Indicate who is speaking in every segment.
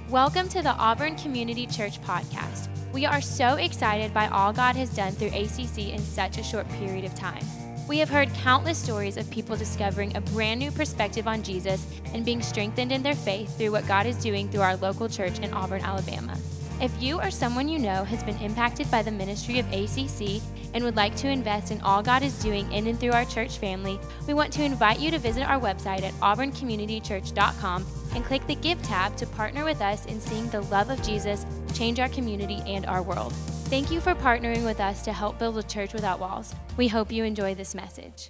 Speaker 1: Welcome to the Auburn Community Church podcast. We are so excited by all God has done through ACC in such a short period of time. We have heard countless stories of people discovering a brand new perspective on Jesus and being strengthened in their faith through what God is doing through our local church in Auburn, Alabama. If you or someone you know has been impacted by the ministry of ACC and would like to invest in all God is doing in and through our church family, we want to invite you to visit our website at auburncommunitychurch.com and click the Give tab to partner with us in seeing the love of Jesus change our community and our world. Thank you for partnering with us to help build a church without walls. We hope you enjoy this message.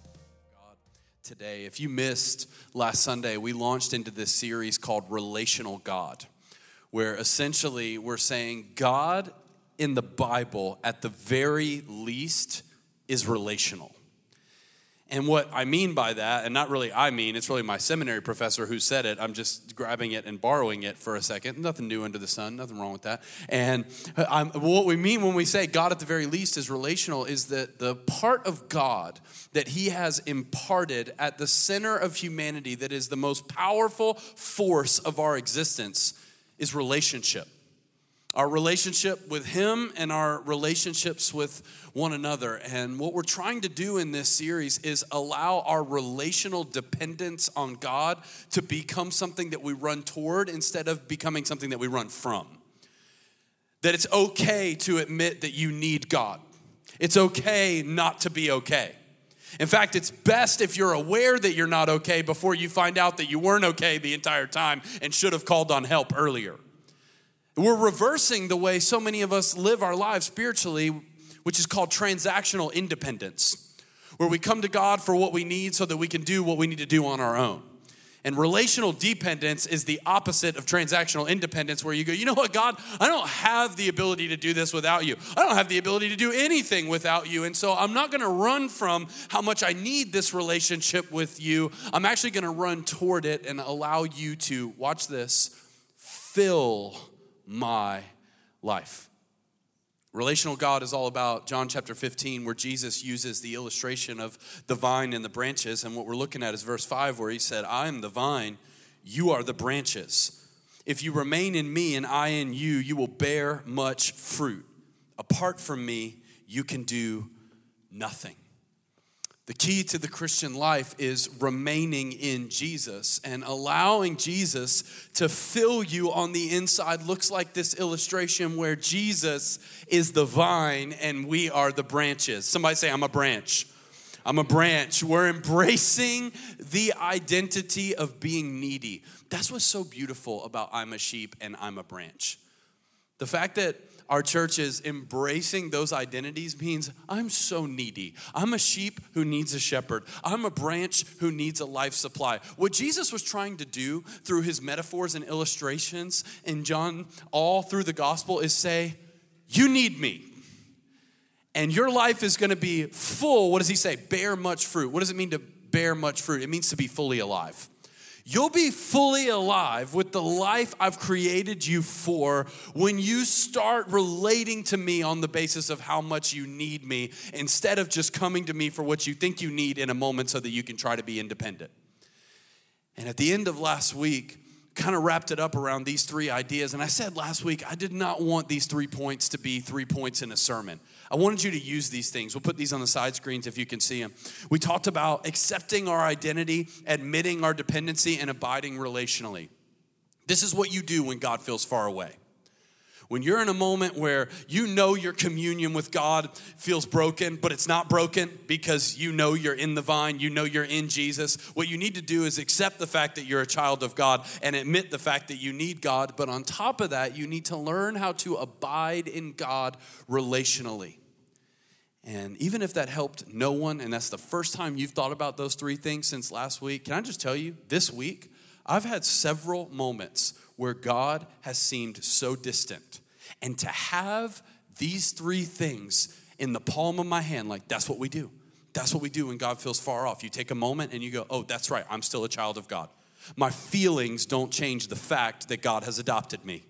Speaker 2: Today, if you missed last Sunday, we launched into this series called Relational God, where essentially we're saying God in the Bible, at the very least, is relational. And what I mean by that, and not really I mean, it's really my seminary professor who said it. I'm just grabbing it and borrowing it for a second. Nothing new under the sun, nothing wrong with that. And what we mean when we say God at the very least is relational is that the part of God that he has imparted at the center of humanity that is the most powerful force of our existence is relationship. Our relationship with him and our relationships with one another. And what we're trying to do in this series is allow our relational dependence on God to become something that we run toward instead of becoming something that we run from. That it's okay to admit that you need God. It's okay not to be okay. In fact, it's best if you're aware that you're not okay before you find out that you weren't okay the entire time and should have called on help earlier. We're reversing the way so many of us live our lives spiritually, which is called transactional independence, where we come to God for what we need so that we can do what we need to do on our own. And relational dependence is the opposite of transactional independence, where you go, you know what, God, I don't have the ability to do this without you. I don't have the ability to do anything without you. And so I'm not going to run from how much I need this relationship with you. I'm actually going to run toward it and allow you to, watch this, fill my life. Relational God is all about John chapter 15, where Jesus uses the illustration of the vine and the branches. And what we're looking at is verse 5, where he said, I am the vine, you are the branches. If you remain in me and I in you, you will bear much fruit. Apart from me, you can do nothing. The key to the Christian life is remaining in Jesus, and allowing Jesus to fill you on the inside looks like this illustration where Jesus is the vine and we are the branches. Somebody say, I'm a branch. I'm a branch. We're embracing the identity of being needy. That's what's so beautiful about I'm a sheep and I'm a branch. The fact that our church is embracing those identities means I'm so needy. I'm a sheep who needs a shepherd. I'm a branch who needs a life supply. What Jesus was trying to do through his metaphors and illustrations in John all through the gospel is say, you need me. And your life is going to be full. What does he say? Bear much fruit. What does it mean to bear much fruit? It means to be fully alive. You'll be fully alive with the life I've created you for when you start relating to me on the basis of how much you need me, instead of just coming to me for what you think you need in a moment so that you can try to be independent. And at the end of last week, kind of wrapped it up around these three ideas. And I said last week, I did not want these 3 points to be 3 points in a sermon. I wanted you to use these things. We'll put these on the side screens if you can see them. We talked about accepting our identity, admitting our dependency, and abiding relationally. This is what you do when God feels far away. When you're in a moment where you know your communion with God feels broken, but it's not broken because you know you're in the vine, you know you're in Jesus, what you need to do is accept the fact that you're a child of God and admit the fact that you need God. But on top of that, you need to learn how to abide in God relationally. And even if that helped no one, and that's the first time you've thought about those three things since last week, can I just tell you, this week, I've had several moments where God has seemed so distant. And to have these three things in the palm of my hand, like that's what we do. That's what we do when God feels far off. You take a moment and you go, oh, that's right, I'm still a child of God. My feelings don't change the fact that God has adopted me.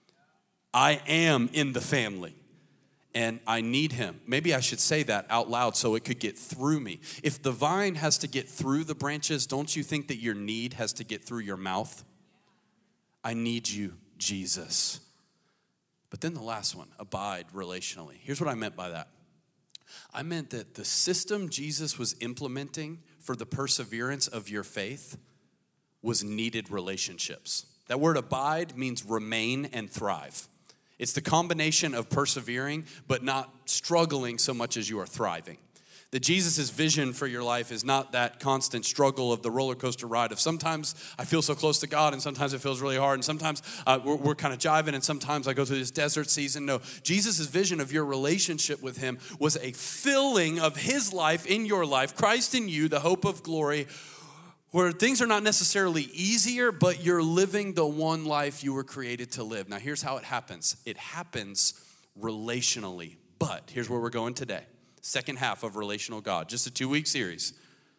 Speaker 2: I am in the family. And I need him. Maybe I should say that out loud so it could get through me. If the vine has to get through the branches, don't you think that your need has to get through your mouth? I need you, Jesus. But then the last one, abide relationally. Here's what I meant by that. I meant that the system Jesus was implementing for the perseverance of your faith was needed relationships. That word abide means remain and thrive. It's the combination of persevering but not struggling so much as you are thriving. That Jesus' vision for your life is not that constant struggle of the roller coaster ride of sometimes I feel so close to God and sometimes it feels really hard and sometimes we're kind of jiving and sometimes I go through this desert season. No, Jesus' vision of your relationship with him was a filling of his life in your life, Christ in you, the hope of glory, where things are not necessarily easier, but you're living the one life you were created to live. Now, here's how it happens. It happens relationally, but here's where we're going today. Second half of Relational God, just a 2-week series.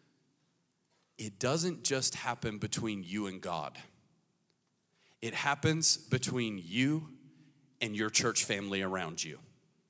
Speaker 2: It doesn't just happen between you and God. It happens between you and your church family around you.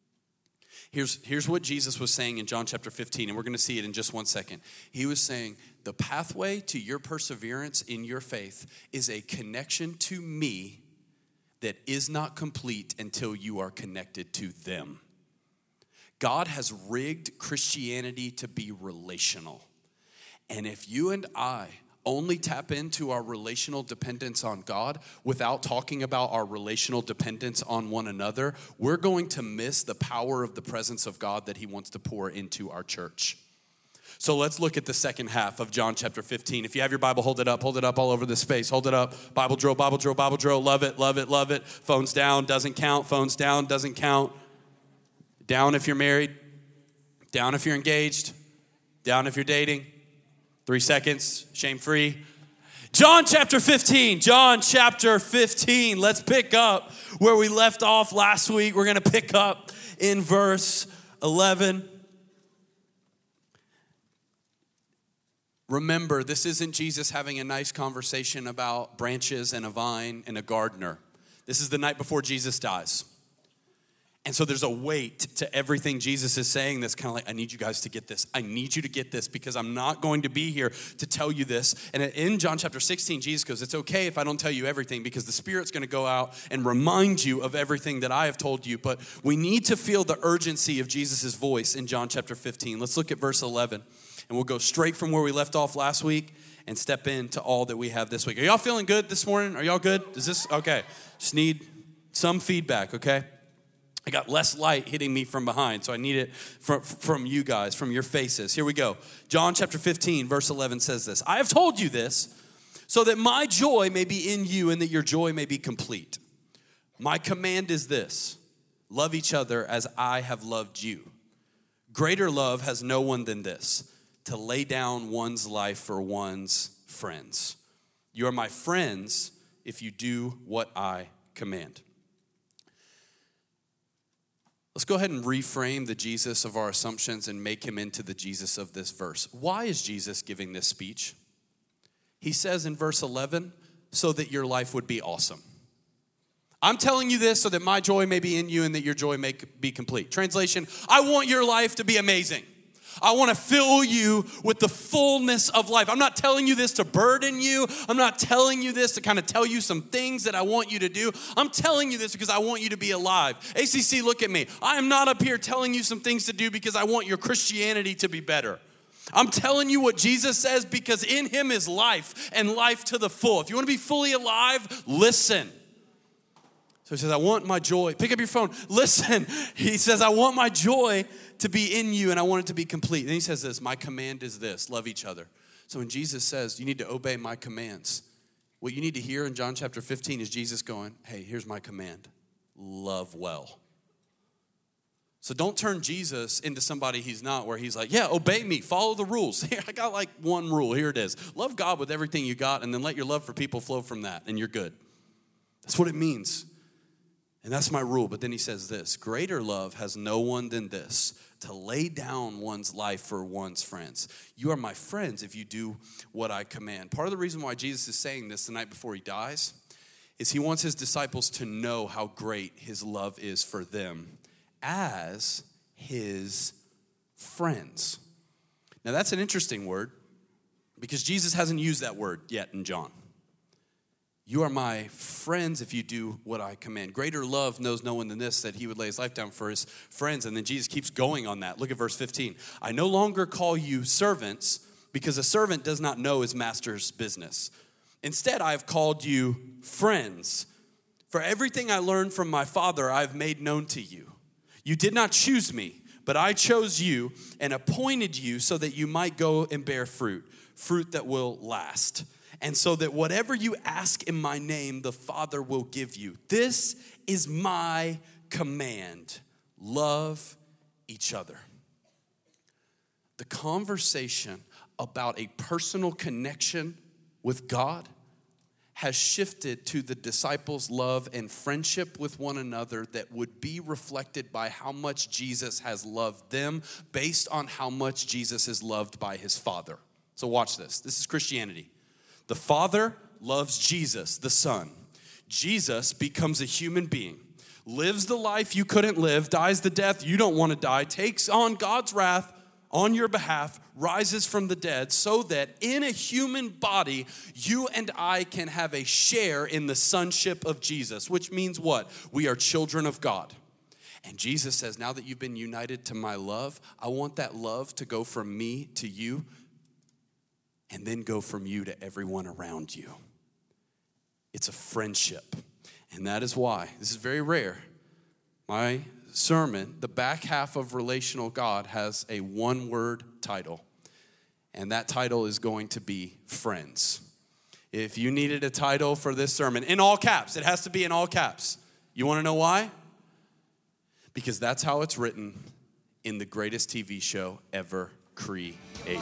Speaker 2: Here's what Jesus was saying in John chapter 15, and we're going to see it in just 1 second. He was saying, the pathway to your perseverance in your faith is a connection to me that is not complete until you are connected to them. God has rigged Christianity to be relational. And if you and I only tap into our relational dependence on God without talking about our relational dependence on one another, we're going to miss the power of the presence of God that he wants to pour into our church. So let's look at the second half of John chapter 15. If you have your Bible, hold it up all over the space. Hold it up. Bible drill, Bible drill, Bible drill. Love it, love it, love it. Phones down, doesn't count. Phones down, doesn't count. Down if you're married. Down if you're engaged. Down if you're dating. 3 seconds, shame-free. John chapter 15. John chapter 15. Let's pick up where we left off last week. We're going to pick up in verse 11. Remember, this isn't Jesus having a nice conversation about branches and a vine and a gardener. This is the night before Jesus dies. And so there's a weight to everything Jesus is saying that's kind of like, I need you guys to get this. I need you to get this because I'm not going to be here to tell you this. And in John chapter 16, Jesus goes, it's okay if I don't tell you everything because the Spirit's going to go out and remind you of everything that I have told you. But we need to feel the urgency of Jesus' voice in John chapter 15. Let's look at verse 11. And we'll go straight from where we left off last week and step into all that we have this week. Are y'all feeling good this morning? Are y'all good? Is this okay? Just need some feedback, okay? I got less light hitting me from behind, so I need it from you guys, from your faces. Here we go. John chapter 15, verse 11 says this. I have told you this so that my joy may be in you and that your joy may be complete. My command is this, love each other as I have loved you. Greater love has no one than this, to lay down one's life for one's friends. You are my friends if you do what I command. Let's go ahead and reframe the Jesus of our assumptions and make him into the Jesus of this verse. Why is Jesus giving this speech? He says in verse 11, so that your life would be awesome. I'm telling you this so that my joy may be in you and that your joy may be complete. Translation, I want your life to be amazing. I want to fill you with the fullness of life. I'm not telling you this to burden you. I'm not telling you this to kind of tell you some things that I want you to do. I'm telling you this because I want you to be alive. ACC, look at me. I am not up here telling you some things to do because I want your Christianity to be better. I'm telling you what Jesus says because in him is life and life to the full. If you want to be fully alive, listen. So he says, I want my joy. Pick up your phone. Listen. He says, I want my joy to be in you and I want it to be complete. Then he says this, my command is this, love each other. So when Jesus says, you need to obey my commands, what you need to hear in John chapter 15 is Jesus going, hey, here's my command, love well. So don't turn Jesus into somebody he's not, where he's like, yeah, obey me, follow the rules. Here, I got like one rule, here it is. Love God with everything you got and then let your love for people flow from that and you're good. That's what it means. And that's my rule. But then he says this, greater love has no one than this, to lay down one's life for one's friends. You are my friends if you do what I command. Part of the reason why Jesus is saying this the night before he dies is he wants his disciples to know how great his love is for them as his friends. Now that's an interesting word because Jesus hasn't used that word yet in John. You are my friends if you do what I command. Greater love knows no one than this, that he would lay his life down for his friends. And then Jesus keeps going on that. Look at verse 15. I no longer call you servants, because a servant does not know his master's business. Instead, I have called you friends. For everything I learned from my Father, I have made known to you. You did not choose me, but I chose you and appointed you so that you might go and bear fruit that will last. And so that whatever you ask in my name, the Father will give you. This is my command. Love each other. The conversation about a personal connection with God has shifted to the disciples' love and friendship with one another that would be reflected by how much Jesus has loved them based on how much Jesus is loved by his Father. So watch this. This is Christianity. The Father loves Jesus, the Son. Jesus becomes a human being, lives the life you couldn't live, dies the death you don't want to die, takes on God's wrath on your behalf, rises from the dead, so that in a human body, you and I can have a share in the sonship of Jesus, which means what? We are children of God. And Jesus says, now that you've been united to my love, I want that love to go from me to you, and then go from you to everyone around you. It's a friendship. And that is why, this is very rare, my sermon, the back half of Relational God, has a one-word title. And that title is going to be Friends. If you needed a title for this sermon, in all caps, it has to be in all caps. You want to know why? Because that's how it's written in the greatest TV show ever created.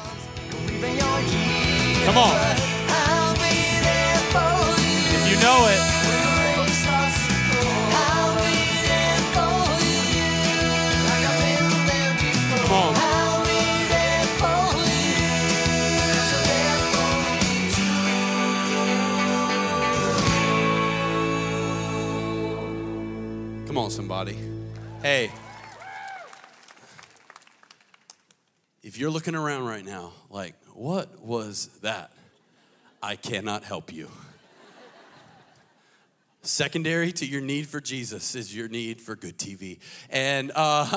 Speaker 2: Come on. If you know it. Come on. Come on, somebody. Hey. If you're looking around right now, like, what was that? I cannot help you. Secondary to your need for Jesus is your need for good TV. And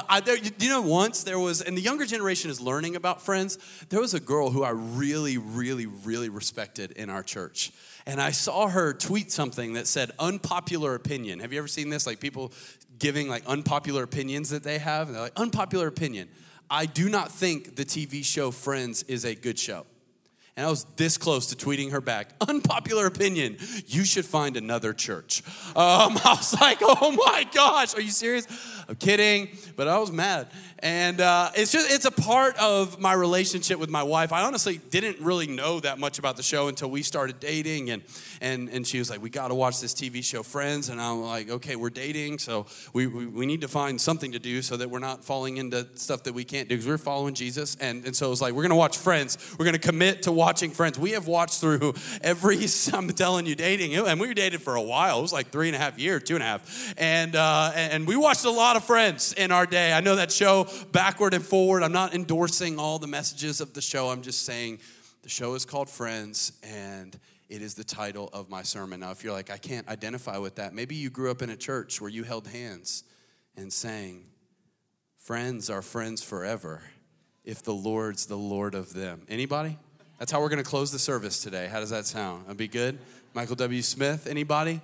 Speaker 2: once there was, and the younger generation is learning about Friends, there was a girl who I really, really, really respected in our church. And I saw her tweet something that said unpopular opinion. Have you ever seen this? Like people giving like unpopular opinions that they have. And they're like, unpopular opinion. I do not think the TV show Friends is a good show. And I was this close to tweeting her back, unpopular opinion, you should find another church. I was like, oh my gosh, are you serious? I'm kidding, but I was mad. And it's a part of my relationship with my wife. I honestly didn't really know that much about the show until we started dating. And she was like, we got to watch this TV show Friends. And I'm like, okay, we're dating, so we need to find something to do so that we're not falling into stuff that we can't do because we're following Jesus. And so it was like, we're going to watch Friends. We're going to commit to watching Friends. We have watched through every, I'm telling you, dating. And we were dated for a while. It was like 3.5 years, 2.5. And we watched a lot of Friends in our day. I know that show backward and forward. I'm not endorsing all the messages of the show. I'm just saying the show is called Friends, and it is the title of my sermon. Now, if you're like, I can't identify with that, maybe you grew up in a church where you held hands and sang, friends are friends forever if the Lord's the Lord of them. Anybody? That's how we're going to close the service today. How does that sound? That'd be good? Michael W. Smith, anybody?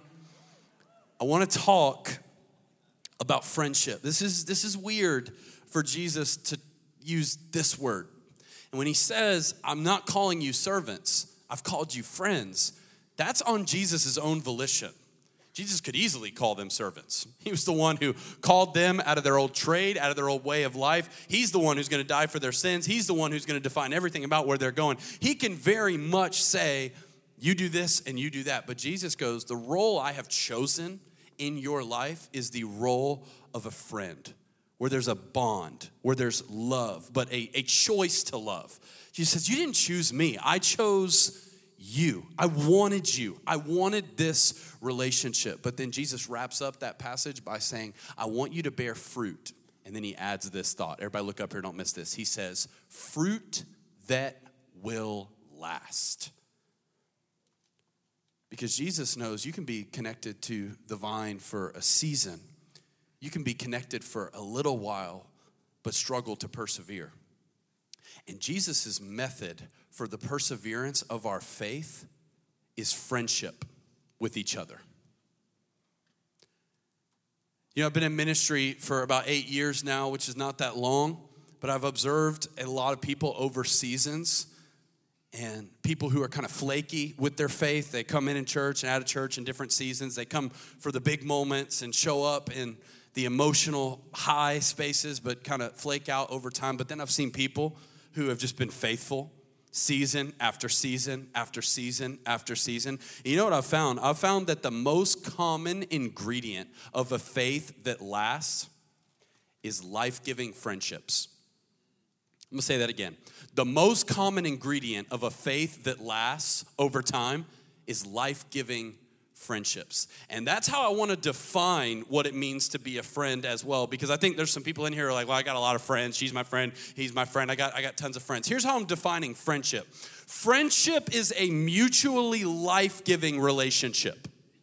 Speaker 2: I want to talk about friendship. This is weird for Jesus to use this word. And when he says, I'm not calling you servants, I've called you friends, that's on Jesus' own volition. Jesus could easily call them servants. He was the one who called them out of their old trade, out of their old way of life. He's the one who's going to die for their sins. He's the one who's going to define everything about where they're going. He can very much say, you do this and you do that. But Jesus goes, the role I have chosen in your life is the role of a friend, where there's a bond, where there's love, but a choice to love. Jesus says, you didn't choose me. I chose you. I wanted you. I wanted this relationship. But then Jesus wraps up that passage by saying, I want you to bear fruit. And then he adds this thought. Everybody look up here, don't miss this. He says, fruit that will last. Because Jesus knows you can be connected to the vine for a season. You can be connected for a little while, but struggle to persevere. And Jesus' method for the perseverance of our faith is friendship with each other. You know, I've been in ministry for about 8 years now, which is not that long, but I've observed a lot of people over seasons, and people who are kind of flaky with their faith. They come in church and out of church in different seasons. They come for the big moments and show up in the emotional high spaces, but kind of flake out over time. But then I've seen people who have just been faithful season after season after season after season. And you know what I've found? I've found that the most common ingredient of a faith that lasts is life-giving friendships. I'm going to say that again. The most common ingredient of a faith that lasts over time is life-giving friendships. And that's how I want to define what it means to be a friend as well, because I think there's some people in here who are like, well, I got a lot of friends. She's my friend. He's my friend. I got tons of friends. Here's how I'm defining friendship. Friendship is a mutually life-giving relationship.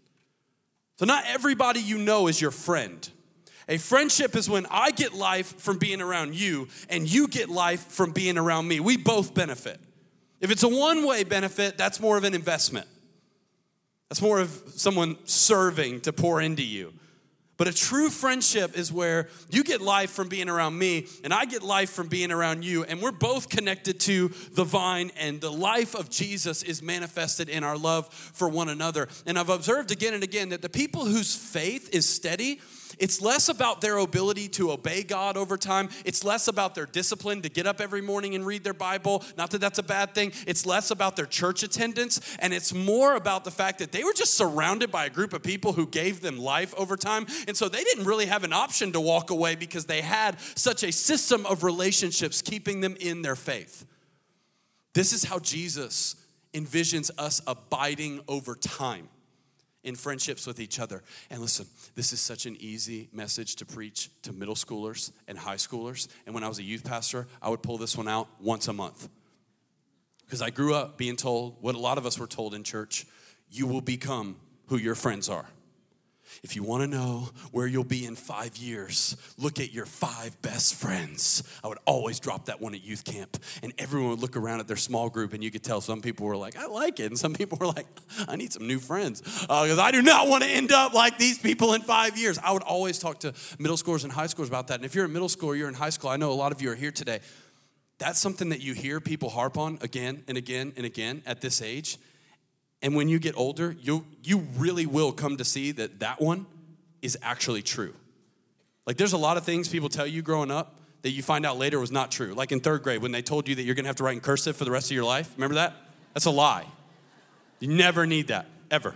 Speaker 2: So not everybody you know is your friend. A friendship is when I get life from being around you and you get life from being around me. We both benefit. If it's a one-way benefit, that's more of an investment. That's more of someone serving to pour into you. But a true friendship is where you get life from being around me and I get life from being around you, and we're both connected to the vine, and the life of Jesus is manifested in our love for one another. And I've observed again and again that the people whose faith is steady, it's less about their ability to obey God over time. It's less about their discipline to get up every morning and read their Bible. Not that that's a bad thing. It's less about their church attendance. And it's more about the fact that they were just surrounded by a group of people who gave them life over time. And so they didn't really have an option to walk away because they had such a system of relationships keeping them in their faith. This is how Jesus envisions us abiding over time in friendships with each other. And listen, this is such an easy message to preach to middle schoolers and high schoolers. And when I was a youth pastor, I would pull this one out once a month. Because I grew up being told what a lot of us were told in church: you will become who your friends are. If you want to know where you'll be in 5 years, look at your 5 best friends. I would always drop that one at youth camp. And everyone would look around at their small group, and you could tell some people were like, I like it. And some people were like, I need some new friends. Because I do not want to end up like these people in 5 years. I would always talk to middle schoolers and high schoolers about that. And if you're in middle school or you're in high school, I know a lot of you are here today. That's something that you hear people harp on again and again and again at this age. And when you get older, you really will come to see that one is actually true. Like, there's a lot of things people tell you growing up that you find out later was not true. Like in 3rd grade when they told you that you're going to have to write in cursive for the rest of your life. Remember that? That's a lie. You never need that, ever.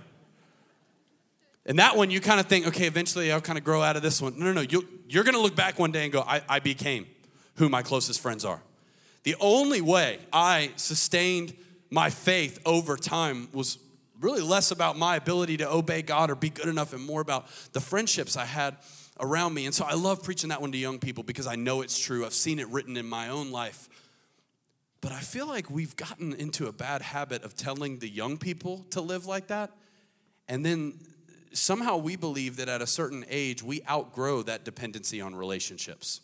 Speaker 2: And that one you kind of think, okay, eventually I'll kind of grow out of this one. No. You're going to look back one day and go, I became who my closest friends are. The only way I sustained my faith over time was really less about my ability to obey God or be good enough, and more about the friendships I had around me. And so I love preaching that one to young people because I know it's true. I've seen it written in my own life. But I feel like we've gotten into a bad habit of telling the young people to live like that. And then somehow we believe that at a certain age, we outgrow that dependency on relationships.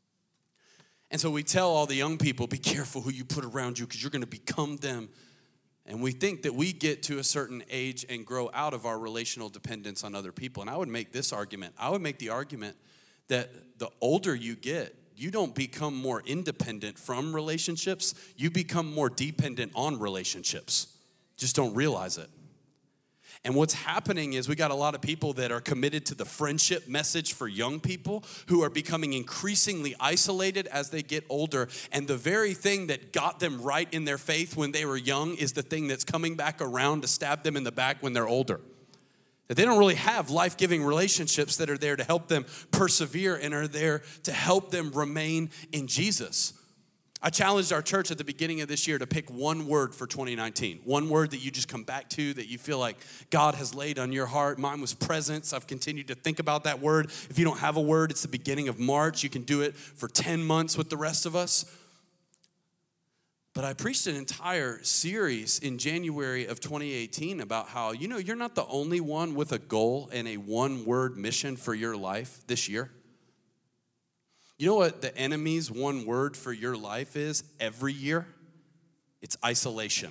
Speaker 2: And so we tell all the young people, be careful who you put around you because you're going to become them. And we think that we get to a certain age and grow out of our relational dependence on other people. And I would make this argument. I would make the argument that the older you get, you don't become more independent from relationships. You become more dependent on relationships. Just don't realize it. And what's happening is we got a lot of people that are committed to the friendship message for young people who are becoming increasingly isolated as they get older. And the very thing that got them right in their faith when they were young is the thing that's coming back around to stab them in the back when they're older. That they don't really have life-giving relationships that are there to help them persevere and are there to help them remain in Jesus. I challenged our church at the beginning of this year to pick one word for 2019. One word that you just come back to, that you feel like God has laid on your heart. Mine was presence. I've continued to think about that word. If you don't have a word, it's the beginning of March. You can do it for 10 months with the rest of us. But I preached an entire series in January of 2018 about how, you're not the only one with a goal and a one-word mission for your life this year. You know what the enemy's one word for your life is every year? It's isolation.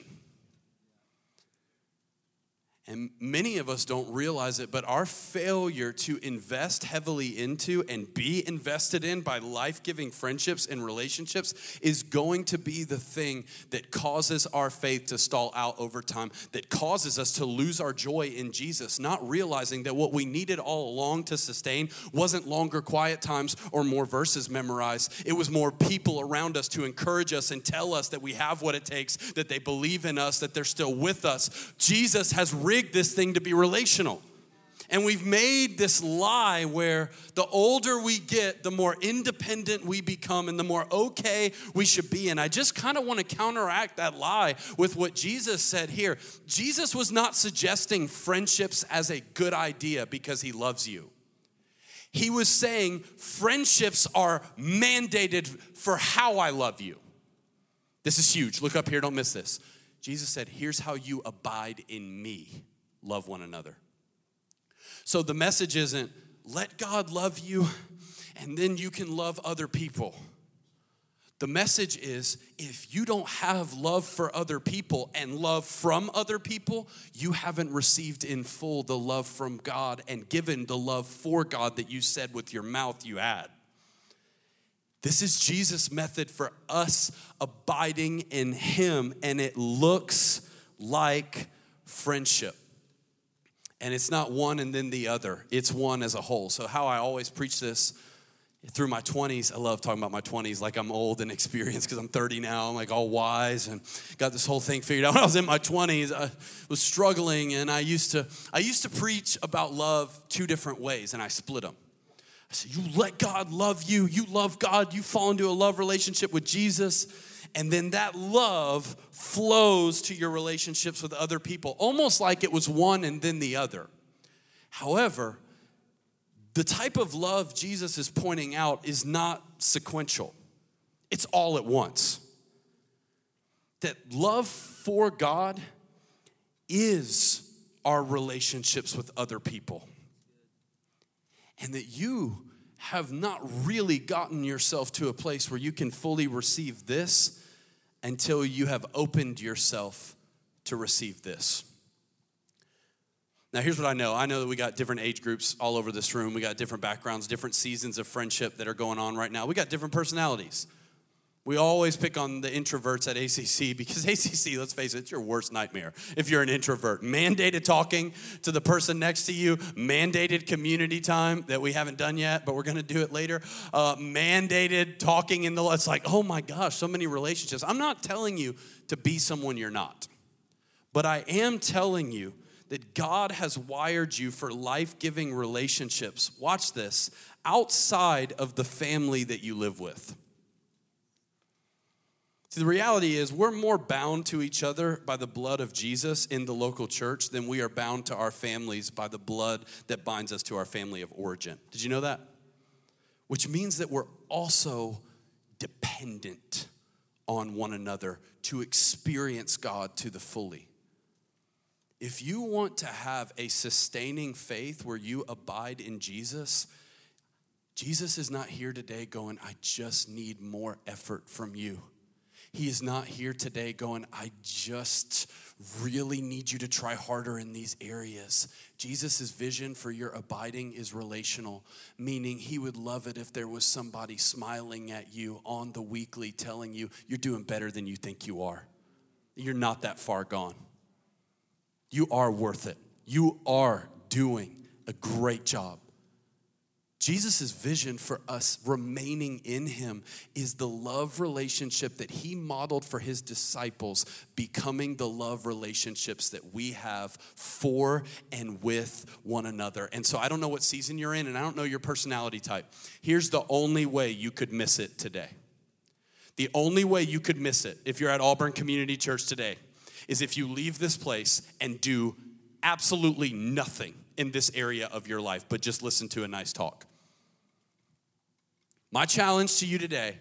Speaker 2: And many of us don't realize it, but our failure to invest heavily into and be invested in by life-giving friendships and relationships is going to be the thing that causes our faith to stall out over time, that causes us to lose our joy in Jesus, not realizing that what we needed all along to sustain wasn't longer quiet times or more verses memorized. It was more people around us to encourage us and tell us that we have what it takes, that they believe in us, that they're still with us. Jesus has rigged this thing to be relational. And we've made this lie where the older we get, the more independent we become and the more okay we should be. And I just kind of want to counteract that lie with what Jesus said here. Jesus was not suggesting friendships as a good idea because he loves you. He was saying friendships are mandated for how I love you. This is huge. Look up here, don't miss this. Jesus said, here's how you abide in me. Love one another. So the message isn't, let God love you and then you can love other people. The message is, if you don't have love for other people and love from other people, you haven't received in full the love from God and given the love for God that you said with your mouth you had. This is Jesus' method for us abiding in him, and it looks like friendship. And it's not one and then the other. It's one as a whole. So how I always preach this through my 20s, I love talking about my 20s like I'm old and experienced because I'm 30 now. I'm like all wise and got this whole thing figured out. When I was in my 20s, I was struggling, and I used to preach about love two different ways, and I split them. I said, you let God love you. You love God. You fall into a love relationship with Jesus. And then that love flows to your relationships with other people, almost like it was one and then the other. However, the type of love Jesus is pointing out is not sequential. It's all at once. That love for God is our relationships with other people. And that you have not really gotten yourself to a place where you can fully receive this until you have opened yourself to receive this. Now, here's what I know. I know that we got different age groups all over this room. We got different backgrounds, different seasons of friendship that are going on right now. We got different personalities. We always pick on the introverts at ACC because ACC, let's face it, it's your worst nightmare if you're an introvert. Mandated talking to the person next to you, mandated community time that we haven't done yet, but we're going to do it later. Mandated talking it's like, oh my gosh, so many relationships. I'm not telling you to be someone you're not, but I am telling you that God has wired you for life-giving relationships. Watch this, outside of the family that you live with. See, the reality is we're more bound to each other by the blood of Jesus in the local church than we are bound to our families by the blood that binds us to our family of origin. Did you know that? Which means that we're also dependent on one another to experience God to the fully. If you want to have a sustaining faith where you abide in Jesus, Jesus is not here today going, I just need more effort from you. He is not here today going, I just really need you to try harder in these areas. Jesus' vision for your abiding is relational, meaning he would love it if there was somebody smiling at you on the weekly telling you you're doing better than you think you are. You're not that far gone. You are worth it. You are doing a great job. Jesus' vision for us remaining in him is the love relationship that he modeled for his disciples, becoming the love relationships that we have for and with one another. And so I don't know what season you're in, and I don't know your personality type. Here's the only way you could miss it today. The only way you could miss it if you're at Auburn Community Church today is if you leave this place and do absolutely nothing in this area of your life, but just listen to a nice talk. My challenge to you today,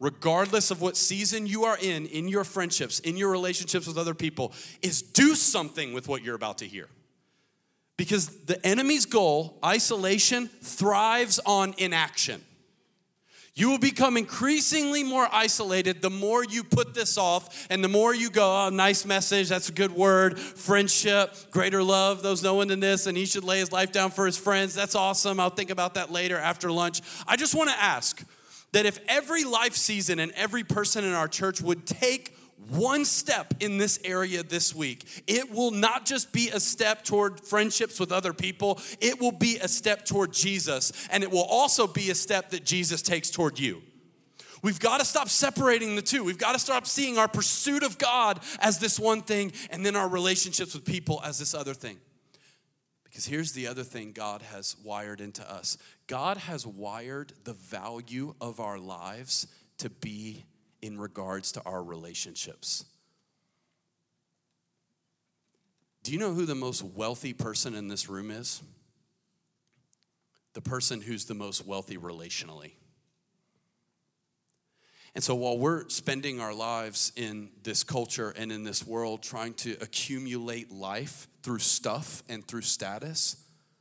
Speaker 2: regardless of what season you are in your friendships, in your relationships with other people, is do something with what you're about to hear. Because the enemy's goal, isolation, thrives on inaction. You will become increasingly more isolated the more you put this off and the more you go, oh, nice message, that's a good word, friendship, greater love, those no one in this, and he should lay his life down for his friends. That's awesome. I'll think about that later after lunch. I just want to ask that if every life season and every person in our church would take one step in this area this week, it will not just be a step toward friendships with other people, it will be a step toward Jesus, and it will also be a step that Jesus takes toward you. We've got to stop separating the two. We've got to stop seeing our pursuit of God as this one thing and then our relationships with people as this other thing. Because here's the other thing God has wired into us. God has wired the value of our lives to be in regards to our relationships. Do you know who the most wealthy person in this room is? The person who's the most wealthy relationally. And so while we're spending our lives in this culture and in this world trying to accumulate life through stuff and through status,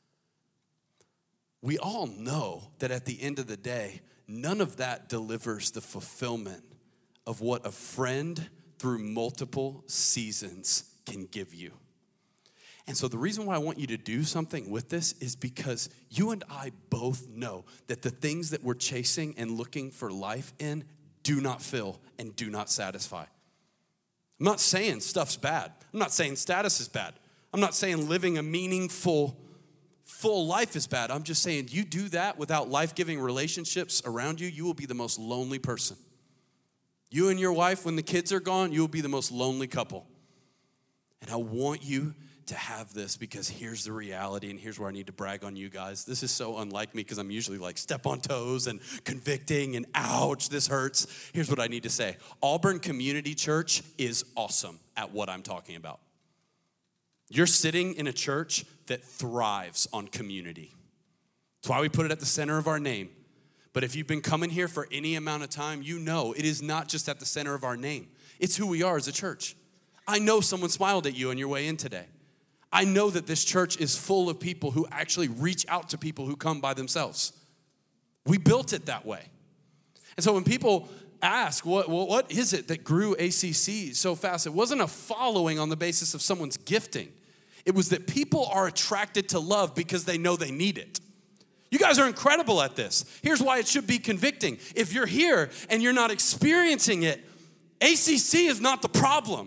Speaker 2: we all know that at the end of the day, none of that delivers the fulfillment of what a friend through multiple seasons can give you. And so the reason why I want you to do something with this is because you and I both know that the things that we're chasing and looking for life in do not fill and do not satisfy. I'm not saying stuff's bad. I'm not saying status is bad. I'm not saying living a meaningful, full life is bad. I'm just saying you do that without life-giving relationships around you, you will be the most lonely person. You and your wife, when the kids are gone, you will be the most lonely couple. And I want you to have this because here's the reality, and here's where I need to brag on you guys. This is so unlike me because I'm usually like step on toes and convicting and ouch, this hurts. Here's what I need to say. Auburn Community Church is awesome at what I'm talking about. You're sitting in a church that thrives on community. That's why we put it at the center of our name. But if you've been coming here for any amount of time, you know it is not just at the center of our name. It's who we are as a church. I know someone smiled at you on your way in today. I know that this church is full of people who actually reach out to people who come by themselves. We built it that way. And so when people ask, what is it that grew ACC so fast? It wasn't a following on the basis of someone's gifting. It was that people are attracted to love because they know they need it. You guys are incredible at this. Here's why it should be convicting. If you're here and you're not experiencing it, ACC is not the problem.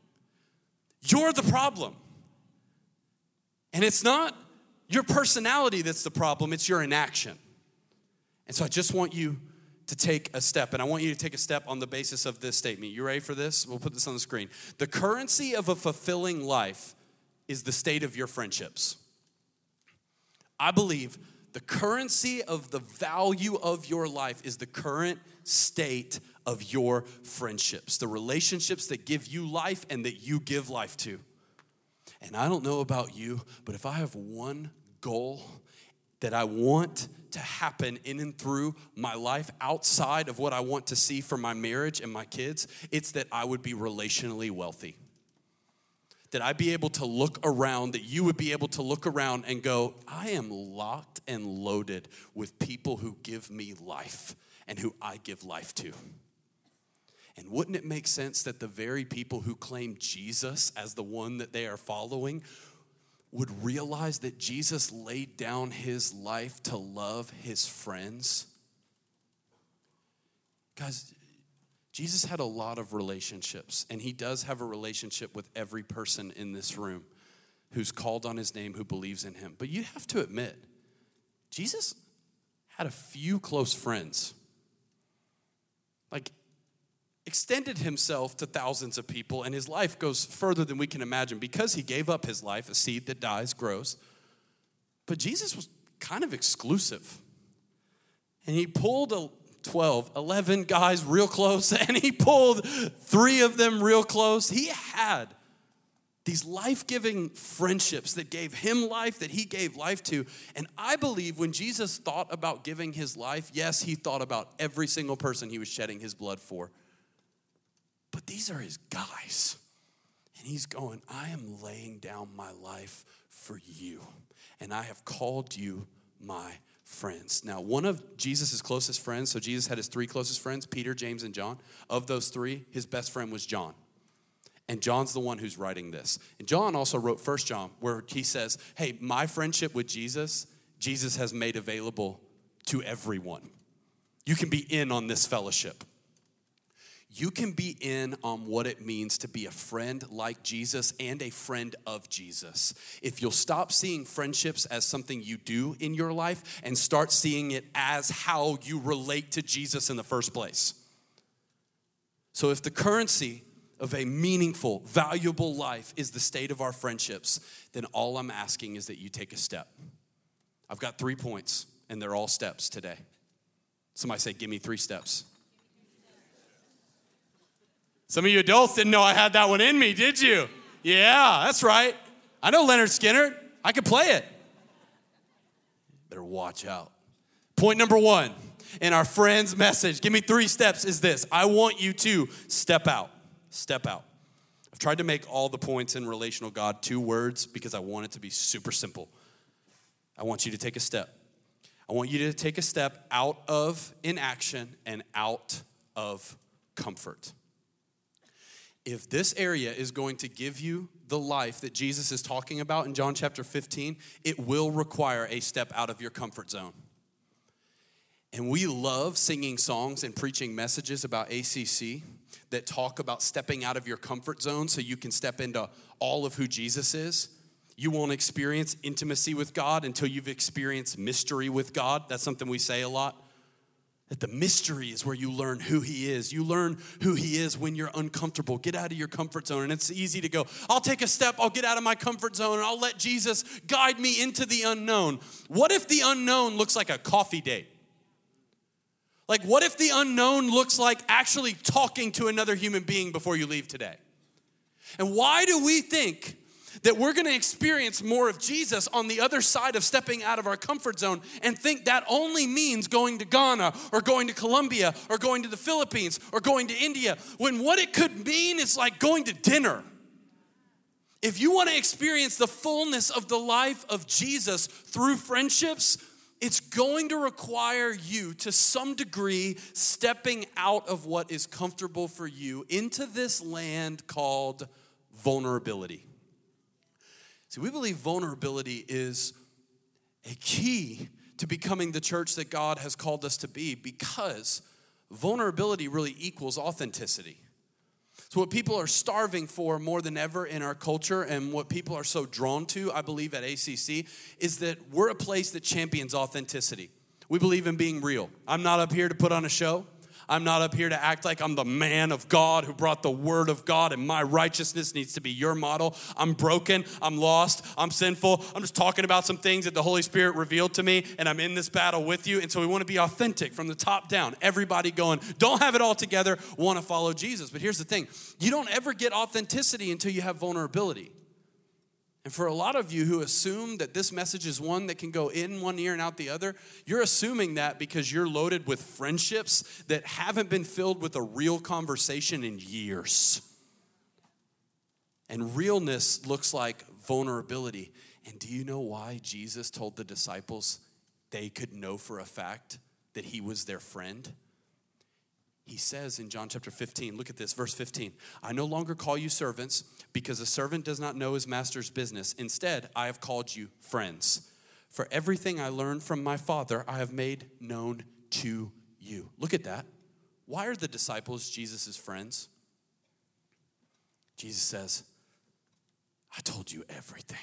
Speaker 2: You're the problem. And it's not your personality that's the problem, it's your inaction. And so I just want you to take a step, and I want you to take a step on the basis of this statement. You ready for this? We'll put this on the screen. The currency of a fulfilling life is the state of your friendships. I believe the currency of the value of your life is the current state of your friendships, the relationships that give you life and that you give life to. And I don't know about you, but if I have one goal that I want to happen in and through my life outside of what I want to see for my marriage and my kids, it's that I would be relationally wealthy. That I'd be able to look around, that you would be able to look around and go, I am locked and loaded with people who give me life and who I give life to. And wouldn't it make sense that the very people who claim Jesus as the one that they are following would realize that Jesus laid down his life to love his friends? Guys, Jesus had a lot of relationships, and he does have a relationship with every person in this room who's called on his name, who believes in him. But you have to admit, Jesus had a few close friends. Like, extended himself to thousands of people, and his life goes further than we can imagine because he gave up his life, a seed that dies, grows. But Jesus was kind of exclusive. And he pulled 11 guys real close, and he pulled 3 of them real close. He had These life-giving friendships that gave him life, that he gave life to. And I believe when Jesus thought about giving his life, yes, he thought about every single person he was shedding his blood for. But these are his guys. And he's going, I am laying down my life for you. And I have called you my friends. Now, one of Jesus' closest friends, so Jesus had his three closest friends, Peter, James, and John. Of those three, his best friend was John. And John's the one who's writing this. And John also wrote 1 John, where he says, hey, my friendship with Jesus has made available to everyone. You can be in on this fellowship. You can be in on what it means to be a friend like Jesus and a friend of Jesus. If you'll stop seeing friendships as something you do in your life and start seeing it as how you relate to Jesus in the first place. So if the currency of a meaningful, valuable life is the state of our friendships, then all I'm asking is that you take a step. I've got 3 points, and they're all steps today. Somebody say, give me 3 steps. Some of you adults didn't know I had that one in me, did you? Yeah, that's right. I know Leonard Skinner. I can play it. Better watch out. Point number 1 in our friend's message, give me 3 steps, is this. I want you to step out. Step out. I've tried to make all the points in Relational God 2 words because I want it to be super simple. I want you to take a step. I want you to take a step out of inaction and out of comfort. If this area is going to give you the life that Jesus is talking about in John chapter 15, it will require a step out of your comfort zone. And we love singing songs and preaching messages about ACC that talk about stepping out of your comfort zone so you can step into all of who Jesus is. You won't experience intimacy with God until you've experienced mystery with God. That's something we say a lot. That the mystery is where you learn who he is. You learn who he is when you're uncomfortable. Get out of your comfort zone. And it's easy to go, I'll take a step, I'll get out of my comfort zone, and I'll let Jesus guide me into the unknown. What if the unknown looks like a coffee date? Like, what if the unknown looks like actually talking to another human being before you leave today? And why do we think that we're going to experience more of Jesus on the other side of stepping out of our comfort zone and think that only means going to Ghana or going to Colombia or going to the Philippines or going to India, when what it could mean is like going to dinner? If you want to experience the fullness of the life of Jesus through friendships, it's going to require you, to some degree, stepping out of what is comfortable for you into this land called vulnerability. See, we believe vulnerability is a key to becoming the church that God has called us to be, because vulnerability really equals authenticity. So what people are starving for more than ever in our culture, and what people are so drawn to, I believe, at ACC, is that we're a place that champions authenticity. We believe in being real. I'm not up here to put on a show. I'm not up here to act like I'm the man of God who brought the word of God, and my righteousness needs to be your model. I'm broken, I'm lost, I'm sinful. I'm just talking about some things that the Holy Spirit revealed to me, and I'm in this battle with you. And so we want to be authentic from the top down. Everybody going, don't have it all together, want to follow Jesus. But here's the thing. You don't ever get authenticity until you have vulnerability. And for a lot of you who assume that this message is one that can go in one ear and out the other, you're assuming that because you're loaded with friendships that haven't been filled with a real conversation in years. And realness looks like vulnerability. And do you know why Jesus told the disciples they could know for a fact that he was their friend? He says in John chapter 15, look at this, verse 15. I no longer call you servants, because a servant does not know his master's business. Instead, I have called you friends. For everything I learned from my Father, I have made known to you. Look at that. Why are the disciples Jesus' friends? Jesus says, I told you everything.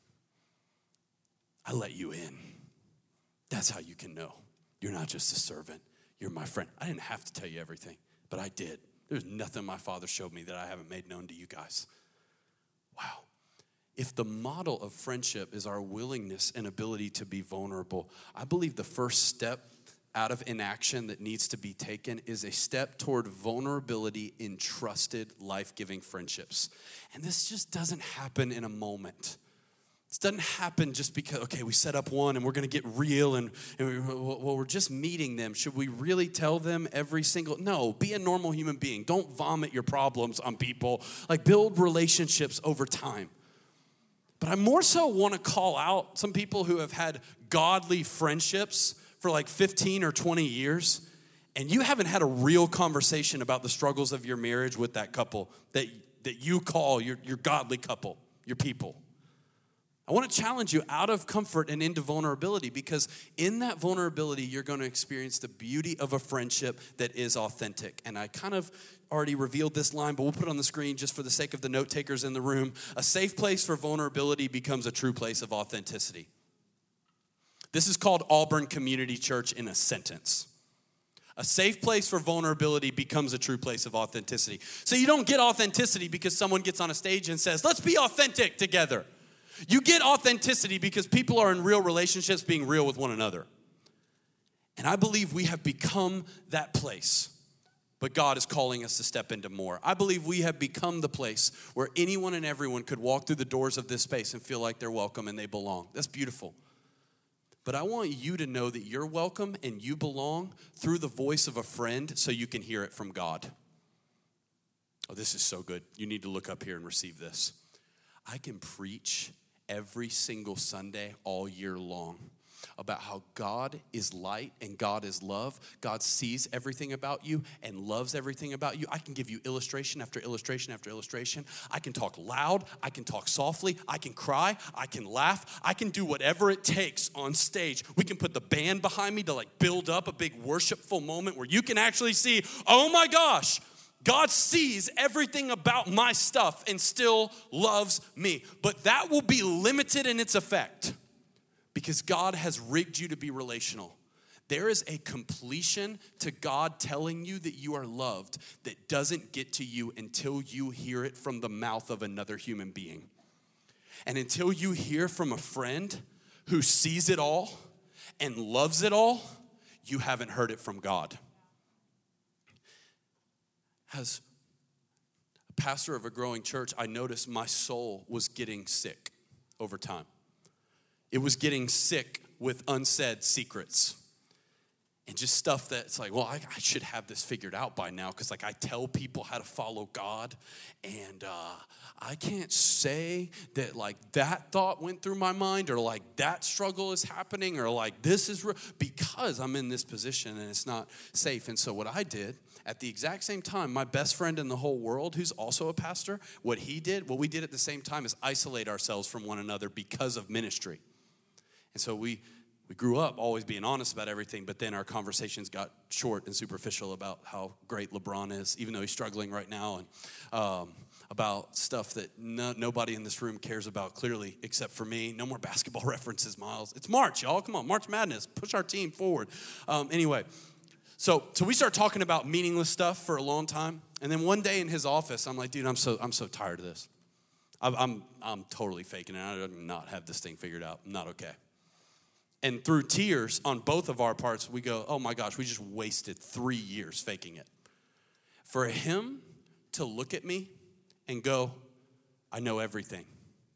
Speaker 2: I let you in. That's how you can know you're not just a servant. You're my friend. I didn't have to tell you everything, but I did. There's nothing my Father showed me that I haven't made known to you guys. Wow. If the model of friendship is our willingness and ability to be vulnerable, I believe the first step out of inaction that needs to be taken is a step toward vulnerability in trusted, life-giving friendships. And this just doesn't happen in a moment. This doesn't happen just because, okay, we set up one and we're going to get real and we're just meeting them. Should we really tell them every single? No, be a normal human being. Don't vomit your problems on people. Like, build relationships over time. But I more so want to call out some people who have had godly friendships for like 15 or 20 years, and you haven't had a real conversation about the struggles of your marriage with that couple that you call your godly couple, your people. I want to challenge you out of comfort and into vulnerability, because in that vulnerability, you're going to experience the beauty of a friendship that is authentic. And I kind of already revealed this line, but we'll put it on the screen just for the sake of the note takers in the room. A safe place for vulnerability becomes a true place of authenticity. This is called Auburn Community Church in a sentence. A safe place for vulnerability becomes a true place of authenticity. So you don't get authenticity because someone gets on a stage and says, let's be authentic together. You get authenticity because people are in real relationships being real with one another. And I believe we have become that place, but God is calling us to step into more. I believe we have become the place where anyone and everyone could walk through the doors of this space and feel like they're welcome and they belong. That's beautiful. But I want you to know that you're welcome and you belong through the voice of a friend so you can hear it from God. Oh, this is so good. You need to look up here and receive this. I can preach every single Sunday all year long about how God is light and God is love. God sees everything about you and loves everything about you. I can give you illustration after illustration after illustration. I can talk loud. I can talk softly. I can cry. I can laugh. I can do whatever it takes on stage. We can put the band behind me to like build up a big worshipful moment where you can actually see, oh my gosh, God sees everything about my stuff and still loves me. But that will be limited in its effect because God has rigged you to be relational. There is a completion to God telling you that you are loved that doesn't get to you until you hear it from the mouth of another human being. And until you hear from a friend who sees it all and loves it all, you haven't heard it from God. As a pastor of a growing church, I noticed my soul was getting sick over time. It was getting sick with unsaid secrets and just stuff that's like, well, I should have this figured out by now because like I tell people how to follow God and I can't say that like that thought went through my mind or like that struggle is happening or like this is because I'm in this position and it's not safe. And so what I did at the exact same time, my best friend in the whole world, who's also a pastor, what we did at the same time is isolate ourselves from one another because of ministry. And so we grew up always being honest about everything, but then our conversations got short and superficial about how great LeBron is, even though he's struggling right now, and about stuff that nobody in this room cares about clearly except for me. No more basketball references, Miles. It's March, y'all. Come on, March Madness. Push our team forward. Anyway, so we start talking about meaningless stuff for a long time, and then one day in his office, I'm like, dude, I'm so tired of this. I'm totally faking it. I do not have this thing figured out. I'm not okay. And through tears on both of our parts, we go, oh my gosh, we just wasted 3 years faking it. For him to look at me and go, I know everything.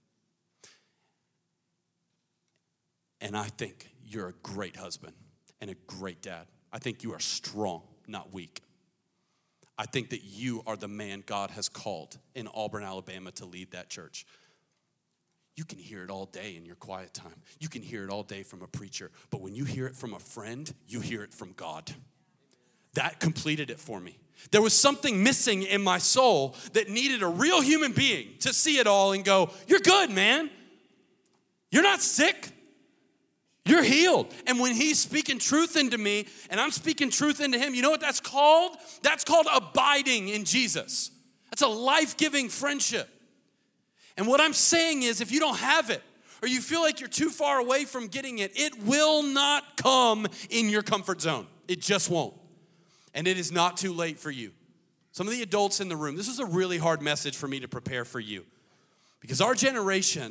Speaker 2: And I think you're a great husband and a great dad. I think you are strong, not weak. I think that you are the man God has called in Auburn, Alabama to lead that church. You can hear it all day in your quiet time. You can hear it all day from a preacher. But when you hear it from a friend, you hear it from God. That completed it for me. There was something missing in my soul that needed a real human being to see it all and go, you're good, man. You're not sick. You're healed. And when he's speaking truth into me and I'm speaking truth into him, you know what that's called? That's called abiding in Jesus. That's a life-giving friendship. And what I'm saying is if you don't have it or you feel like you're too far away from getting it, it will not come in your comfort zone. It just won't. And it is not too late for you. Some of the adults in the room, this is a really hard message for me to prepare for you because our generation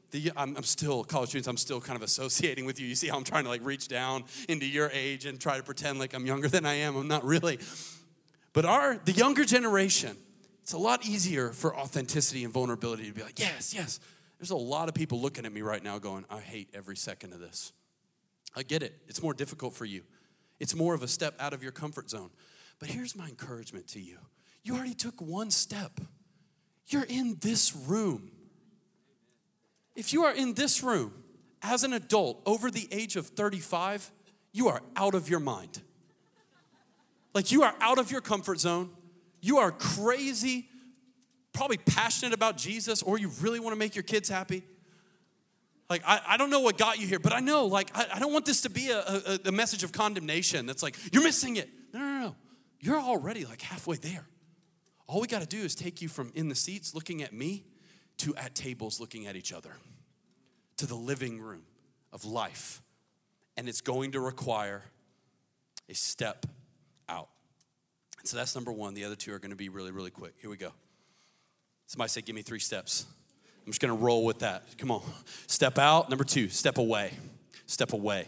Speaker 2: I'm still, college students, I'm still kind of associating with you. You see how I'm trying to like reach down into your age and try to pretend like I'm younger than I am. I'm not really. But the younger generation, it's a lot easier for authenticity and vulnerability to be like, yes, yes. There's a lot of people looking at me right now going, I hate every second of this. I get it. It's more difficult for you. It's more of a step out of your comfort zone. But here's my encouragement to you. You already took one step. You're in this room. If you are in this room as an adult over the age of 35, you are out of your mind. Like you are out of your comfort zone. You are crazy, probably passionate about Jesus, or you really want to make your kids happy. Like, I don't know what got you here, but I know, like, I don't want this to be a message of condemnation that's like, you're missing it. No. You're already like halfway there. All we got to do is take you from in the seats looking at me to at tables looking at each other, to the living room of life. And it's going to require a step out. And so that's number one. The other two are going to be really, really quick. Here we go. Somebody say, give me 3 steps. I'm just going to roll with that. Come on. Step out. Number 2, step away. Step away.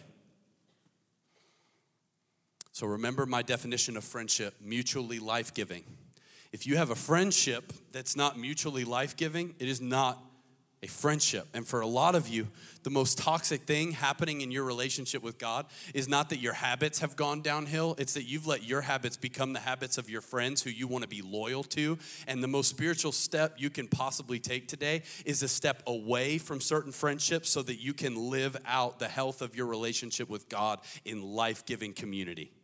Speaker 2: So remember my definition of friendship, mutually life-giving. If you have a friendship that's not mutually life-giving, it is not a friendship. And for a lot of you, the most toxic thing happening in your relationship with God is not that your habits have gone downhill. It's that you've let your habits become the habits of your friends who you want to be loyal to. And the most spiritual step you can possibly take today is a step away from certain friendships so that you can live out the health of your relationship with God in life-giving community.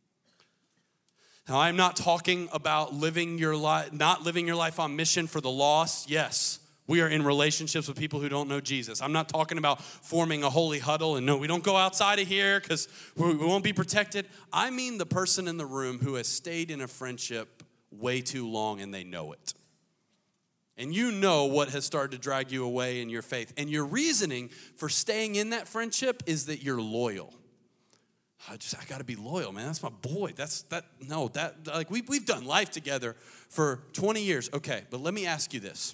Speaker 2: Now, I'm not talking about not living your life on mission for the lost. Yes, we are in relationships with people who don't know Jesus. I'm not talking about forming a holy huddle and no, we don't go outside of here because we won't be protected. I mean the person in the room who has stayed in a friendship way too long and they know it. And you know what has started to drag you away in your faith. And your reasoning for staying in that friendship is that you're loyal. I got to be loyal, man. That's my boy. We've done life together for 20 years. Okay, but let me ask you this.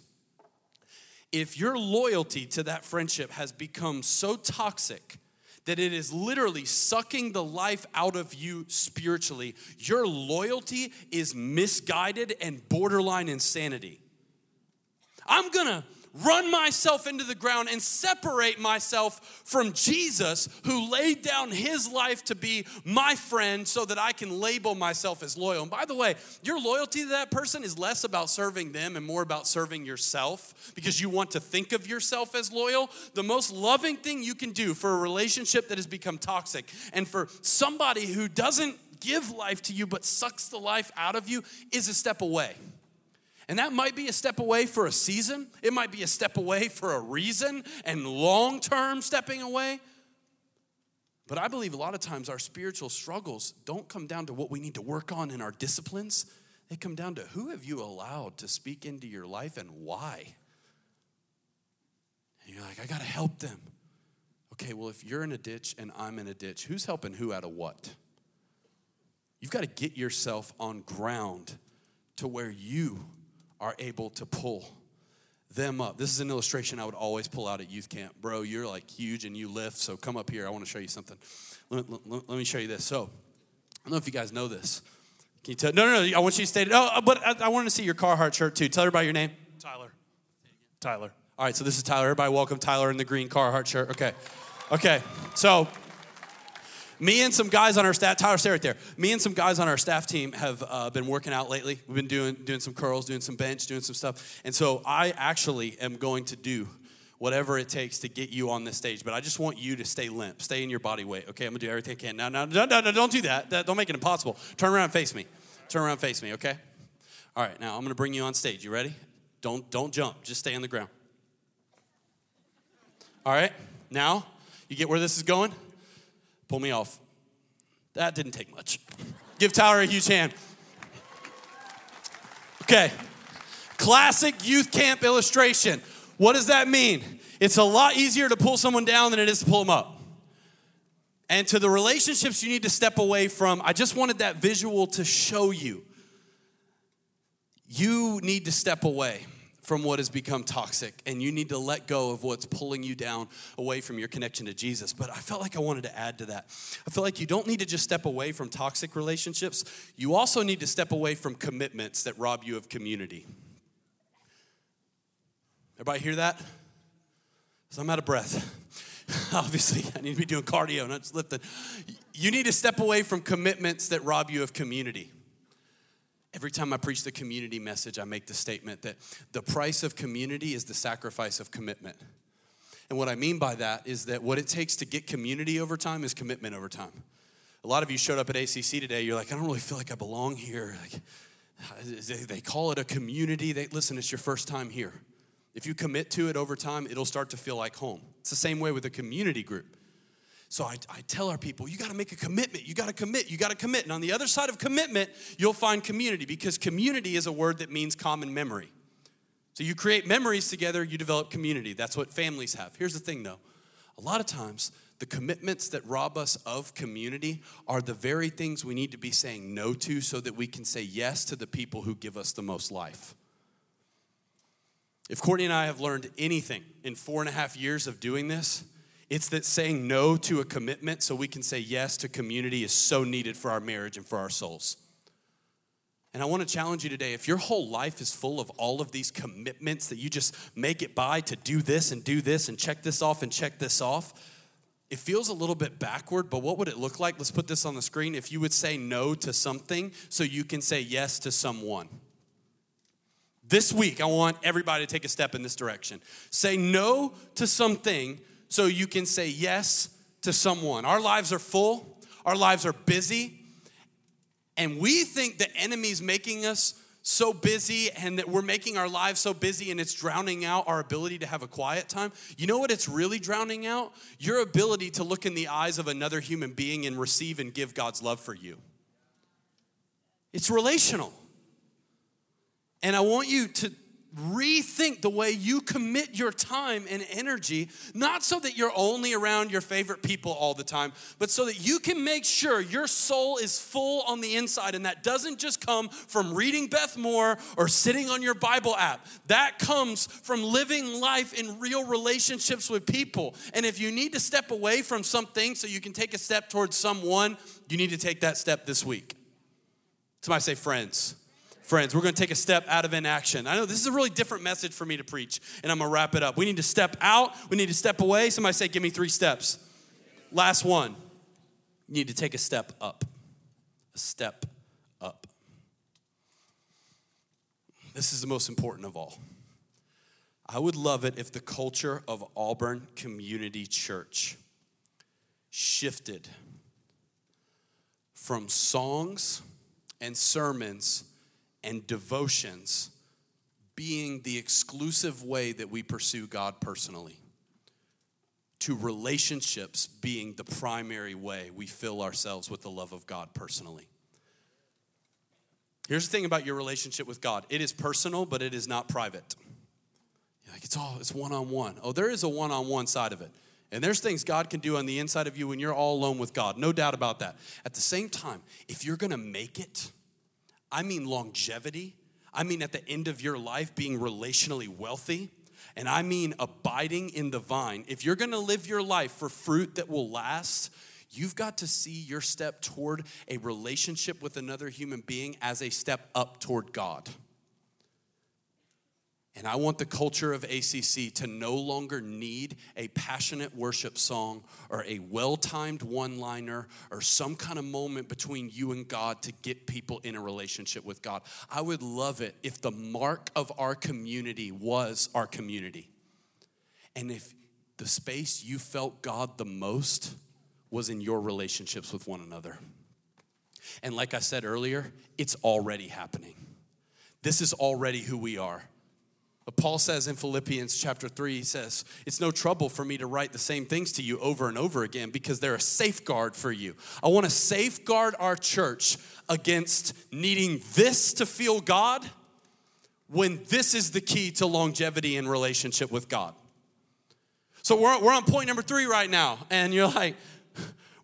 Speaker 2: If your loyalty to that friendship has become so toxic that it is literally sucking the life out of you spiritually, your loyalty is misguided and borderline insanity. I'm going to run myself into the ground and separate myself from Jesus, who laid down his life to be my friend so that I can label myself as loyal. And by the way, your loyalty to that person is less about serving them and more about serving yourself because you want to think of yourself as loyal. The most loving thing you can do for a relationship that has become toxic and for somebody who doesn't give life to you but sucks the life out of you is a step away. And that might be a step away for a season. It might be a step away for a reason and long-term stepping away. But I believe a lot of times our spiritual struggles don't come down to what we need to work on in our disciplines. They come down to who have you allowed to speak into your life and why? And you're like, I got to help them. Okay, well, if you're in a ditch and I'm in a ditch, who's helping who out of what? You've got to get yourself on ground to where you are able to pull them up. This is an illustration I would always pull out at youth camp. Bro, you're like huge and you lift, so come up here. I want to show you something. Let me show you this. So, I don't know if you guys know this. Can you tell? No, I want you to stay. But I want to see your Carhartt shirt too. Tell everybody your name. Tyler. All right, so this is Tyler. Everybody welcome Tyler in the green Carhartt shirt. Okay, so me and some guys on our staff, Tyler, stay right there. Me and some guys on our staff team have been working out lately. We've been doing some curls, doing some bench, doing some stuff. And so I actually am going to do whatever it takes to get you on this stage. But I just want you to stay limp. Stay in your body weight. Okay, I'm going to do everything I can. No, don't do that. Don't make it impossible. Turn around and face me. Okay? All right, now I'm going to bring you on stage. You ready? Don't jump. Just stay on the ground. All right, now you get where this is going? Pull me off. That didn't take much. Give Tyler a huge hand. Okay. Classic youth camp illustration. What does that mean? It's a lot easier to pull someone down than it is to pull them up. And to the relationships you need to step away from, I just wanted that visual to show you. You need to step away from what has become toxic, and you need to let go of what's pulling you down away from your connection to Jesus. But I felt like I wanted to add to that. I feel like you don't need to just step away from toxic relationships. You also need to step away from commitments that rob you of community. Everybody hear that? So I'm out of breath. Obviously, I need to be doing cardio, not just lifting. You need to step away from commitments that rob you of community. Every time I preach the community message, I make the statement that the price of community is the sacrifice of commitment. And what I mean by that is that what it takes to get community over time is commitment over time. A lot of you showed up at ACC today, you're like, I don't really feel like I belong here. Like, they call it a community. Listen, it's your first time here. If you commit to it over time, it'll start to feel like home. It's the same way with a community group. So I tell our people, you got to make a commitment. You got to commit. You got to commit. And on the other side of commitment, you'll find community, because community is a word that means common memory. So you create memories together, you develop community. That's what families have. Here's the thing, though. A lot of times, the commitments that rob us of community are the very things we need to be saying no to so that we can say yes to the people who give us the most life. If Courtney and I have learned anything in 4.5 years of doing this, it's that saying no to a commitment so we can say yes to community is so needed for our marriage and for our souls. And I want to challenge you today, if your whole life is full of all of these commitments that you just make it by to do this and check this off and check this off, it feels a little bit backward, but what would it look like? Let's put this on the screen. If you would say no to something so you can say yes to someone. This week, I want everybody to take a step in this direction. Say no to something so you can say yes to someone. Our lives are full. Our lives are busy. And we think the enemy's making us so busy and that we're making our lives so busy and it's drowning out our ability to have a quiet time. You know what it's really drowning out? Your ability to look in the eyes of another human being and receive and give God's love for you. It's relational. And I want you to rethink the way you commit your time and energy, not so that you're only around your favorite people all the time, but so that you can make sure your soul is full on the inside. And that doesn't just come from reading Beth Moore or sitting on your Bible app. That comes from living life in real relationships with people. And if you need to step away from something so you can take a step towards someone, you need to take that step this week. Somebody say friends. Friends, we're going to take a step out of inaction. I know this is a really different message for me to preach, and I'm going to wrap it up. We need to step out. We need to step away. Somebody say, give me 3 steps. Last one. You need to take a step up. A step up. This is the most important of all. I would love it if the culture of Auburn Community Church shifted from songs and sermons and devotions being the exclusive way that we pursue God personally, to relationships being the primary way we fill ourselves with the love of God personally. Here's the thing about your relationship with God. It is personal, but it is not private. You're like, it's one-on-one. Oh, there is a one-on-one side of it. And there's things God can do on the inside of you when you're all alone with God. No doubt about that. At the same time, if you're going to make it, I mean longevity. I mean at the end of your life being relationally wealthy. And I mean abiding in the vine. If you're going to live your life for fruit that will last, you've got to see your step toward a relationship with another human being as a step up toward God. And I want the culture of ACC to no longer need a passionate worship song or a well-timed one-liner or some kind of moment between you and God to get people in a relationship with God. I would love it if the mark of our community was our community. And if the space you felt God the most was in your relationships with one another. And like I said earlier, it's already happening. This is already who we are. But Paul says in Philippians chapter 3, he says, it's no trouble for me to write the same things to you over and over again because they're a safeguard for you. I want to safeguard our church against needing this to feel God when this is the key to longevity in relationship with God. So we're on point number 3 right now. And you're like,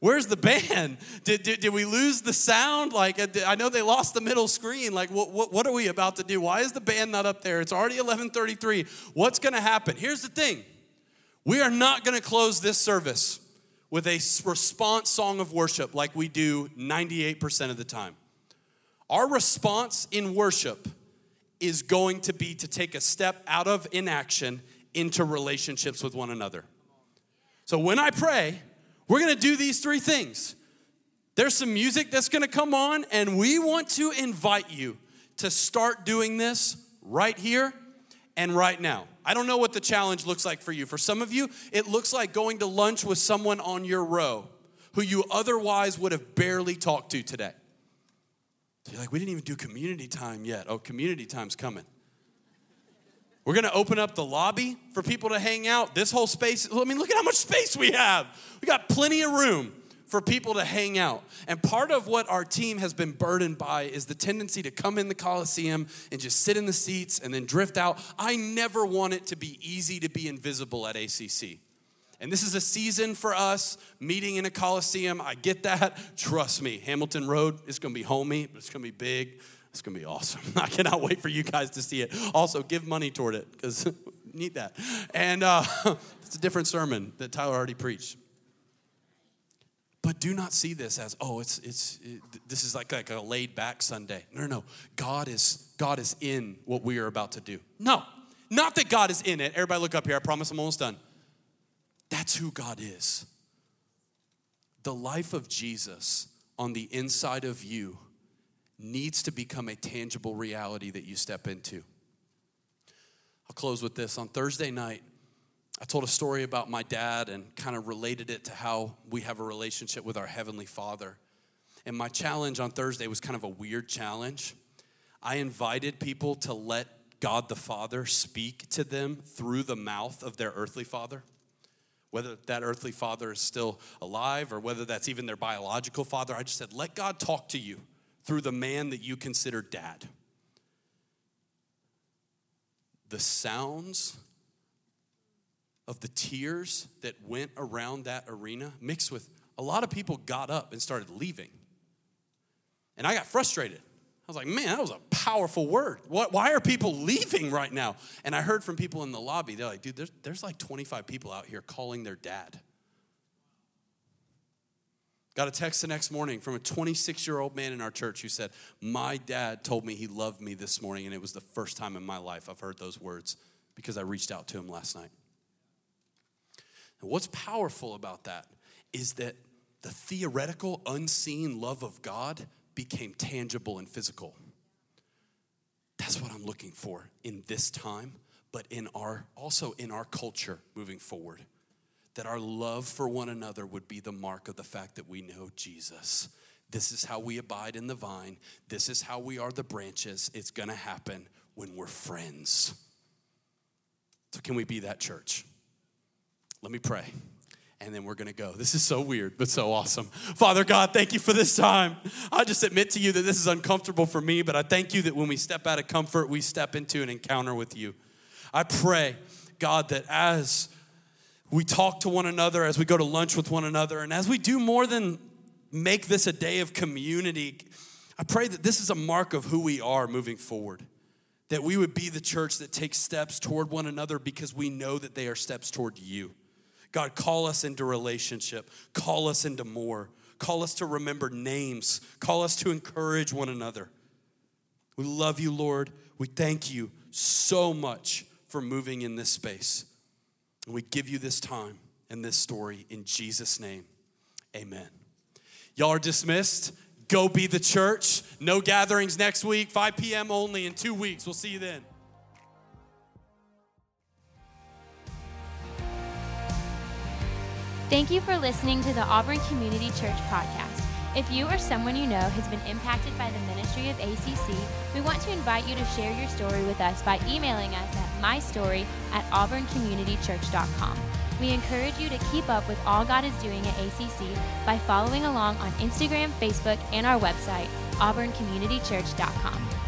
Speaker 2: Where's the band? Did we lose the sound? Like, I know they lost the middle screen. Like, what are we about to do? Why is the band not up there? It's already 11:33. What's going to happen? Here's the thing. We are not going to close this service with a response song of worship like we do 98% of the time. Our response in worship is going to be to take a step out of inaction into relationships with one another. So when I pray, we're going to do these three things. There's some music that's going to come on, and we want to invite you to start doing this right here and right now. I don't know what the challenge looks like for you. For some of you, it looks like going to lunch with someone on your row who you otherwise would have barely talked to today. So you're like, we didn't even do community time yet. Oh, community time's coming. We're going to open up the lobby for people to hang out. This whole space, I mean, look at how much space we have. We got plenty of room for people to hang out. And part of what our team has been burdened by is the tendency to come in the Coliseum and just sit in the seats and then drift out. I never want it to be easy to be invisible at ACC. And this is a season for us meeting in a Coliseum. I get that. Trust me, Hamilton Road is going to be homey, but it's going to be big. It's going to be awesome. I cannot wait for you guys to see it. Also, give money toward it because need that. And it's a different sermon that Tyler already preached. But do not see this as, this is like a laid back Sunday. No. God is in what we are about to do. No, not that God is in it. Everybody look up here. I promise I'm almost done. That's who God is. The life of Jesus on the inside of you needs to become a tangible reality that you step into. I'll close with this. On Thursday night, I told a story about my dad and kind of related it to how we have a relationship with our Heavenly Father. And my challenge on Thursday was kind of a weird challenge. I invited people to let God the Father speak to them through the mouth of their earthly father. Whether that earthly father is still alive or whether that's even their biological father, I just said, let God talk to you through the man that you consider dad. The sounds of the tears that went around that arena mixed with a lot of people got up and started leaving. And I got frustrated. I was like, man, that was a powerful word. Why are people leaving right now? And I heard from people in the lobby, they're like, dude, there's like 25 people out here calling their dad. Got a text the next morning from a 26-year-old man in our church who said, my dad told me he loved me this morning, and it was the first time in my life I've heard those words because I reached out to him last night. And what's powerful about that is that the theoretical, unseen love of God became tangible and physical. That's what I'm looking for in this time, but also in our culture moving forward. That our love for one another would be the mark of the fact that we know Jesus. This is how we abide in the vine. This is how we are the branches. It's going to happen when we're friends. So can we be that church? Let me pray, and then we're going to go. This is so weird, but so awesome. Father God, thank you for this time. I just admit to you that this is uncomfortable for me, but I thank you that when we step out of comfort, we step into an encounter with you. I pray, God, that as we talk to one another, as we go to lunch with one another, and as we do more than make this a day of community, I pray that this is a mark of who we are moving forward. That we would be the church that takes steps toward one another because we know that they are steps toward you. God, call us into relationship. Call us into more. Call us to remember names. Call us to encourage one another. We love you, Lord. We thank you so much for moving in this space. And we give you this time and this story in Jesus' name. Amen. Y'all are dismissed. Go be the church. No gatherings next week. 5 p.m. only in 2 weeks. We'll see you then.
Speaker 1: Thank you for listening to the Auburn Community Church podcast. If you or someone you know has been impacted by the ministry of ACC, we want to invite you to share your story with us by emailing us at mystory@auburncommunitychurch.com. We encourage you to keep up with all God is doing at ACC by following along on Instagram, Facebook, and our website, auburncommunitychurch.com.